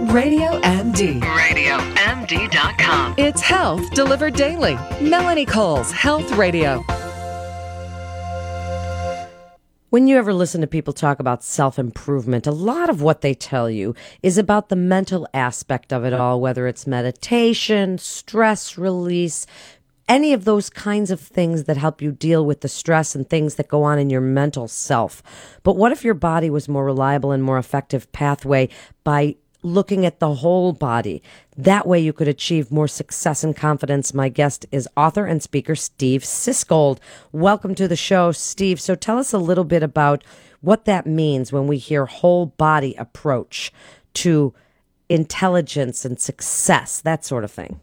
Radio MD. RadioMD.com. It's health delivered daily. Melanie Cole's Health Radio. When you ever listen to people talk about self-improvement, a lot of what they tell you is about the mental aspect of it all, whether it's meditation, stress release, any of those kinds of things that help you deal with the stress and things that go on in your mental self. But what if your body was more reliable and more effective pathway by looking at the whole body? That way you could achieve more success and confidence. My guest is author and speaker Steve Siskold. Welcome to the show, Steve. So tell us a little bit about what that means when we hear whole body approach to intelligence and success, that sort of thing.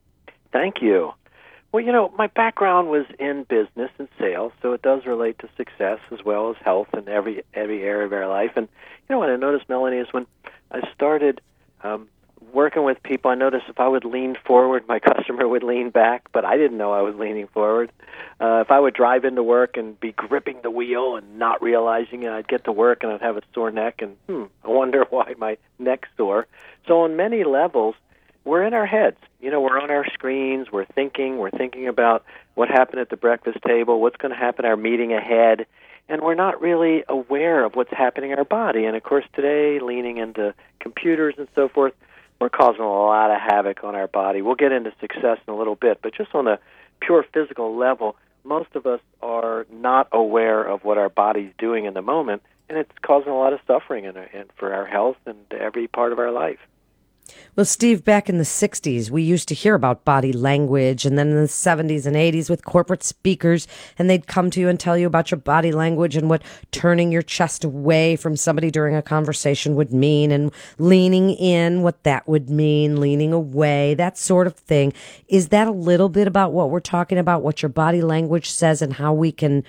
Thank you. Well, you know, my background was in business and sales, so it does relate to success as well as health in every area of our life. And, you know, what I noticed, Melanie, is when I started working with people, I noticed if I would lean forward, my customer would lean back, but I didn't know I was leaning forward. If I would drive into work and be gripping the wheel and not realizing it, I'd get to work and I'd have a sore neck, and I wonder why my neck's sore. So on many levels, we're in our heads. You know, we're on our screens, we're thinking about what happened at the breakfast table, what's going to happen at our meeting ahead, and we're not really aware of what's happening in our body. And, of course, today, leaning into computers and so forth, we're causing a lot of havoc on our body. We'll get into success in a little bit, but just on a pure physical level, most of us are not aware of what our body's doing in the moment, and it's causing a lot of suffering and for our health and every part of our life. Well, Steve, back in the 60s, we used to hear about body language, and then in the 70s and 80s with corporate speakers, and they'd come to you and tell you about your body language and what turning your chest away from somebody during a conversation would mean, and leaning in, what that would mean, leaning away, that sort of thing. Is that a little bit about what we're talking about, what your body language says and how we can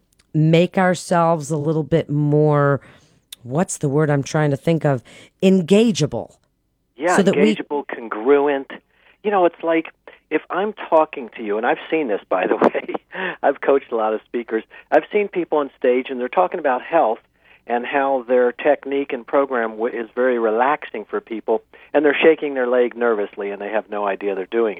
make ourselves a little bit more, what's the word I'm trying to think of, engageable? Yeah, so engageable, congruent. You know, it's like if I'm talking to you, and I've seen this, by the way. I've coached a lot of speakers. I've seen people on stage, and they're talking about health and how their technique and program is very relaxing for people, and they're shaking their leg nervously, and they have no idea they're doing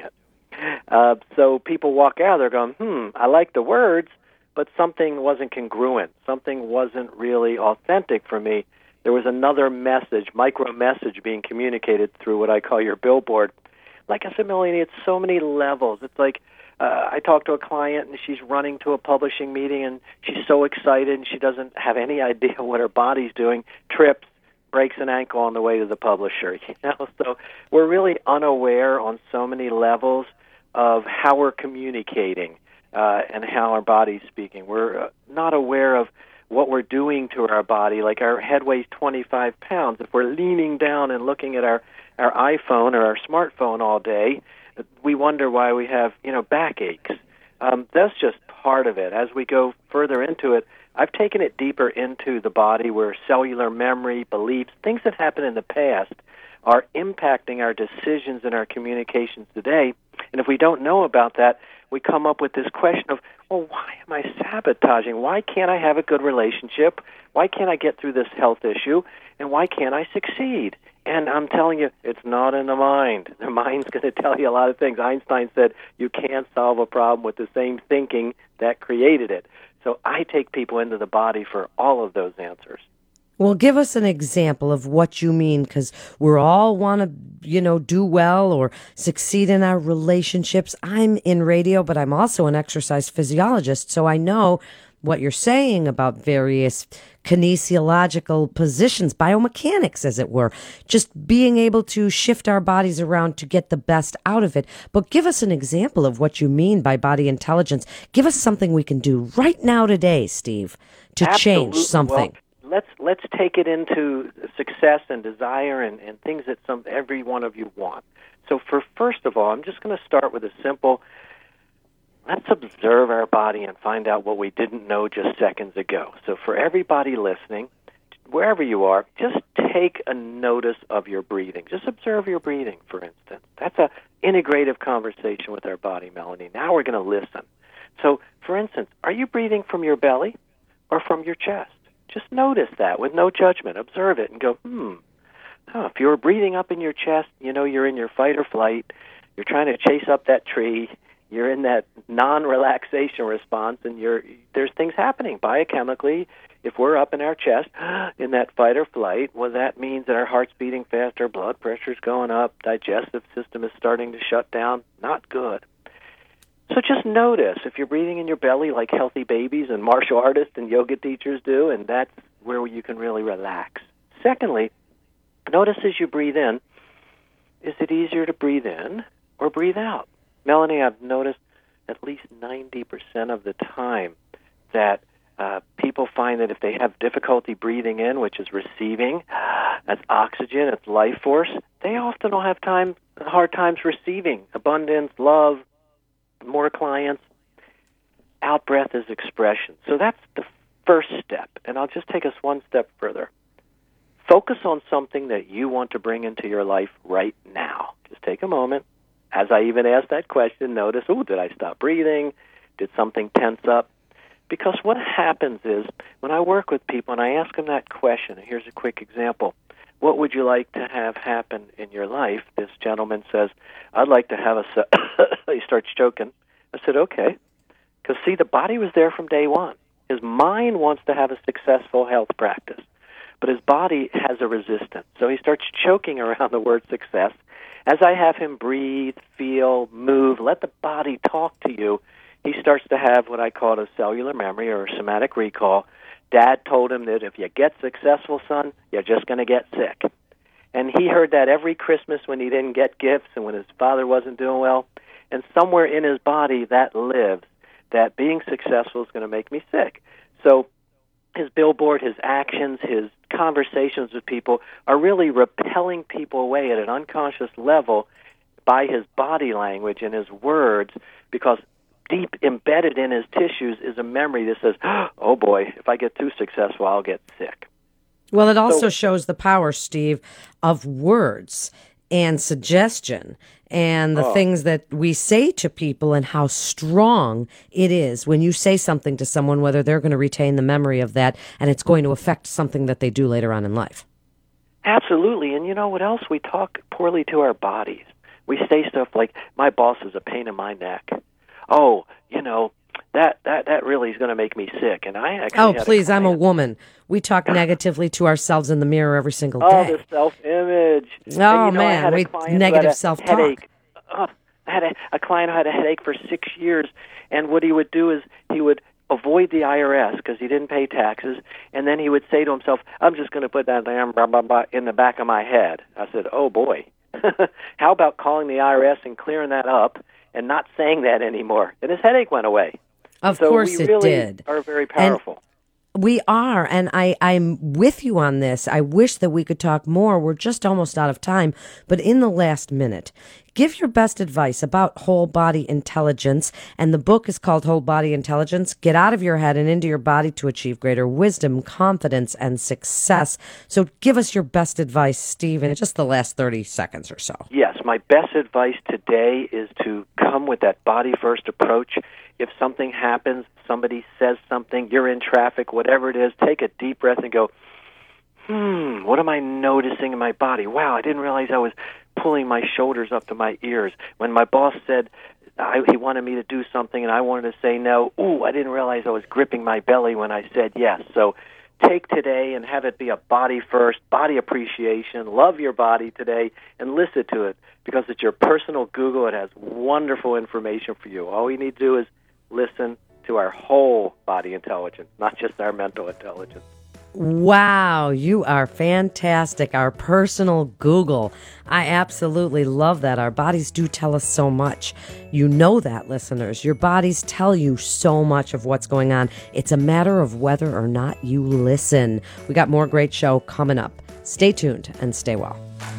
it. So people walk out, they're going, I like the words, but something wasn't congruent. Something wasn't really authentic for me. There was another message, micro message being communicated through what I call your billboard. Like I said, Melanie, it's so many levels. It's like I talked to a client, and she's running to a publishing meeting, and she's so excited, and she doesn't have any idea what her body's doing, trips, breaks an ankle on the way to the publisher. You know, so we're really unaware on so many levels of how we're communicating and how our body's speaking. We're not aware of what we're doing to our body. Like our head weighs 25 pounds. If we're leaning down and looking at our iPhone or our smartphone all day, we wonder why we have, back aches. That's just part of it. As we go further into it, I've taken it deeper into the body where cellular memory, beliefs, things that happened in the past are impacting our decisions and our communications today. And if we don't know about that, we come up with this question of, well, why am I sabotaging? Why can't I have a good relationship? Why can't I get through this health issue? And why can't I succeed? And I'm telling you, it's not in the mind. The mind's going to tell you a lot of things. Einstein said you can't solve a problem with the same thinking that created it. So I take people into the body for all of those answers. Well, give us an example of what you mean, because we're all want to, do well or succeed in our relationships. I'm in radio, but I'm also an exercise physiologist, so I know what you're saying about various kinesiological positions, biomechanics, as it were, just being able to shift our bodies around to get the best out of it. But give us an example of what you mean by body intelligence. Give us something we can do right now today, Steve, to change something. Well, let's take it into success and desire and things that every one of you want. So first of all, I'm just going to start with a simple, let's observe our body and find out what we didn't know just seconds ago. So for everybody listening, wherever you are, just take a notice of your breathing. Just observe your breathing, for instance. That's an integrative conversation with our body, Melanie. Now we're going to listen. So, for instance, are you breathing from your belly or from your chest? Just notice that with no judgment. Observe it and go, If you're breathing up in your chest, you're in your fight or flight. You're trying to chase up that tree. You're in that non-relaxation response, and there's things happening biochemically. If we're up in our chest in that fight or flight, well, that means that our heart's beating faster, blood pressure's going up, digestive system is starting to shut down. Not good. So just notice if you're breathing in your belly like healthy babies and martial artists and yoga teachers do, and that's where you can really relax. Secondly, notice as you breathe in, is it easier to breathe in or breathe out? Melanie, I've noticed at least 90% of the time that people find that if they have difficulty breathing in, which is receiving, that's oxygen, it's life force, they often don't have hard times receiving abundance, love, more clients. Out breath is expression. So that's the first step. And I'll just take us one step further. Focus on something that you want to bring into your life right now. Just take a moment. As I even asked that question, notice, did I stop breathing? Did something tense up? Because what happens is, when I work with people and I ask them that question, and here's a quick example, what would you like to have happen in your life? This gentleman says, I'd like to have he starts choking. I said, okay. Because, see, the body was there from day one. His mind wants to have a successful health practice, but his body has a resistance. So he starts choking around the word success. As I have him breathe, feel, move, let the body talk to you, he starts to have what I call a cellular memory or a somatic recall. Dad told him that if you get successful, son, you're just going to get sick. And he heard that every Christmas when he didn't get gifts and when his father wasn't doing well. And somewhere in his body that lives, that being successful is going to make me sick. So his billboard, his actions, his conversations with people are really repelling people away at an unconscious level by his body language and his words, because deep embedded in his tissues is a memory that says, oh boy, if I get too successful, I'll get sick. Well, it also shows the power, Steve, of words and suggestion and the things that we say to people and how strong it is when you say something to someone, whether they're going to retain the memory of that and it's going to affect something that they do later on in life. Absolutely. And you know what else? We talk poorly to our bodies. We say stuff like, my boss is a pain in my neck. Oh, that really is going to make me sick. And I actually please, I'm a woman. We talk negatively to ourselves in the mirror every single day. Oh, the self-image. Oh, man, negative self-talk. I had a client who had a headache for 6 years, and what he would do is he would avoid the IRS because he didn't pay taxes, and then he would say to himself, I'm just going to put that in the back of my head. I said, oh, boy. How about calling the IRS and clearing that up and not saying that anymore? And his headache went away. Of course it did. We really are very powerful. And we are, and I'm with you on this. I wish that we could talk more. We're just almost out of time. But in the last minute, give your best advice about whole body intelligence. And the book is called Whole Body Intelligence. Get out of your head and into your body to achieve greater wisdom, confidence, and success. So give us your best advice, Steve, in just the last 30 seconds or so. Yes, my best advice today is to come with that body-first approach. If something happens, somebody says something, you're in traffic, whatever it is, take a deep breath and go, what am I noticing in my body? Wow, I didn't realize I was pulling my shoulders up to my ears. When my boss said he wanted me to do something and I wanted to say no, I didn't realize I was gripping my belly when I said yes. So take today and have it be a body first, body appreciation, love your body today, and listen to it because it's your personal Google. It has wonderful information for you. All we need to do is listen to our whole body intelligence, not just our mental intelligence. Wow, you are fantastic. Our personal Google. I absolutely love that. Our bodies do tell us so much. You know that, listeners. Your bodies tell you so much of what's going on. It's a matter of whether or not you listen. We got more great show coming up. Stay tuned and stay well.